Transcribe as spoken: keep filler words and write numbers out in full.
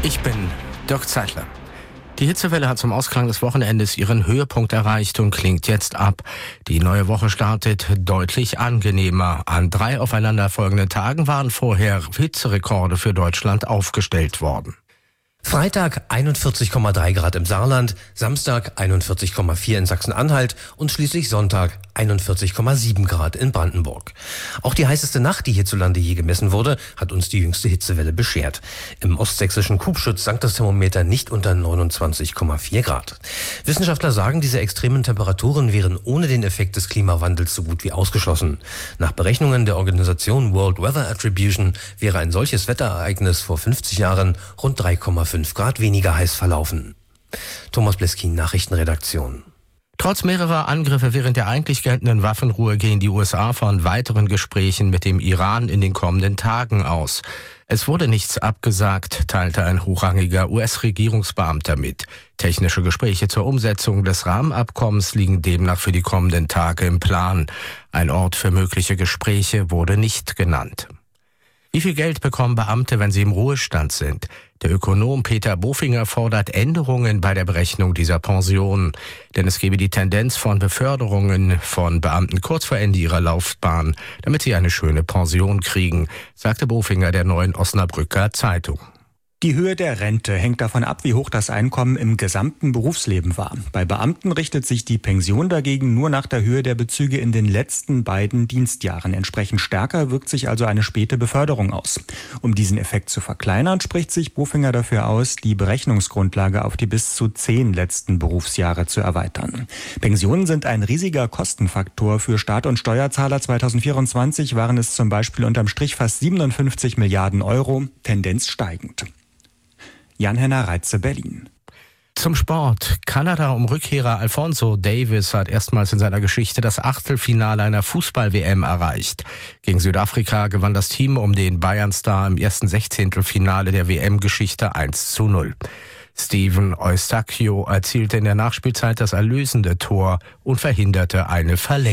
Ich bin Dirk Zeitler. Die Hitzewelle hat zum Ausklang des Wochenendes ihren Höhepunkt erreicht und klingt jetzt ab. Die neue Woche startet deutlich angenehmer. An drei aufeinanderfolgenden Tagen waren vorher Hitzerekorde für Deutschland aufgestellt worden. Freitag einundvierzig Komma drei Grad im Saarland, Samstag einundvierzig Komma vier in Sachsen-Anhalt und schließlich Sonntag einundvierzig Komma sieben Grad in Brandenburg. Auch die heißeste Nacht, die hierzulande je gemessen wurde, hat uns die jüngste Hitzewelle beschert. Im ostsächsischen Kubschütz sank das Thermometer nicht unter neunundzwanzig Komma vier Grad. Wissenschaftler sagen, diese extremen Temperaturen wären ohne den Effekt des Klimawandels so gut wie ausgeschlossen. Nach Berechnungen der Organisation World Weather Attribution wäre ein solches Wetterereignis vor fünfzig Jahren rund drei Komma fünf Grad weniger heiß verlaufen. Thomas Bleskin, Nachrichtenredaktion. Trotz mehrerer Angriffe während der eigentlich geltenden Waffenruhe gehen die U S A von weiteren Gesprächen mit dem Iran in den kommenden Tagen aus. Es wurde nichts abgesagt, teilte ein hochrangiger U S-Regierungsbeamter mit. Technische Gespräche zur Umsetzung des Rahmenabkommens liegen demnach für die kommenden Tage im Plan. Ein Ort für mögliche Gespräche wurde nicht genannt. Wie viel Geld bekommen Beamte, wenn sie im Ruhestand sind? Der Ökonom Peter Bofinger fordert Änderungen bei der Berechnung dieser Pensionen. Denn es gebe die Tendenz von Beförderungen von Beamten kurz vor Ende ihrer Laufbahn, damit sie eine schöne Pension kriegen, sagte Bofinger der Neuen Osnabrücker Zeitung. Die Höhe der Rente hängt davon ab, wie hoch das Einkommen im gesamten Berufsleben war. Bei Beamten richtet sich die Pension dagegen nur nach der Höhe der Bezüge in den letzten beiden Dienstjahren. Entsprechend stärker wirkt sich also eine späte Beförderung aus. Um diesen Effekt zu verkleinern, spricht sich Bofinger dafür aus, die Berechnungsgrundlage auf die bis zu zehn letzten Berufsjahre zu erweitern. Pensionen sind ein riesiger Kostenfaktor für Staat und Steuerzahler. zweitausendvierundzwanzig waren es zum Beispiel unterm Strich fast siebenundfünfzig Milliarden Euro, Tendenz steigend. Jan-Henner Reitze, Berlin. Zum Sport. Kanada um Rückkehrer Alphonso Davies hat erstmals in seiner Geschichte das Achtelfinale einer Fußball-W M erreicht. Gegen Südafrika gewann das Team um den Bayern-Star im ersten Sechzehntelfinale der W M-Geschichte eins zu null. Steven Eustáquio erzielte in der Nachspielzeit das erlösende Tor und verhinderte eine Verlängerung.